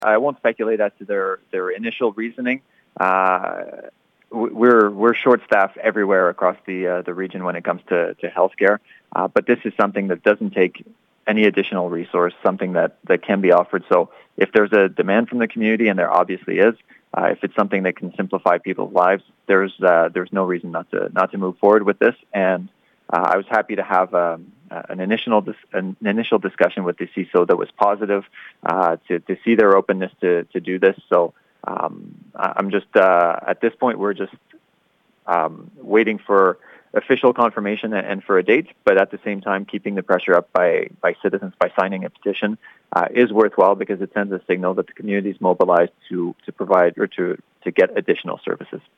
I won't speculate as to their initial reasoning. We're short-staffed everywhere across the region when it comes to healthcare, but this is something that doesn't take any additional resource, something that can be offered. So if there's a demand from the community, and there obviously is, if it's something that can simplify people's lives, there's no reason not to move forward with this. And I was happy to have an initial discussion with the CISO that was positive, to see their openness to do this. So I'm just at this point we're just waiting for official confirmation and for a date, but at the same time keeping the pressure up by citizens by signing a petition is worthwhile, because it sends a signal that the community is mobilized to provide or to get additional services.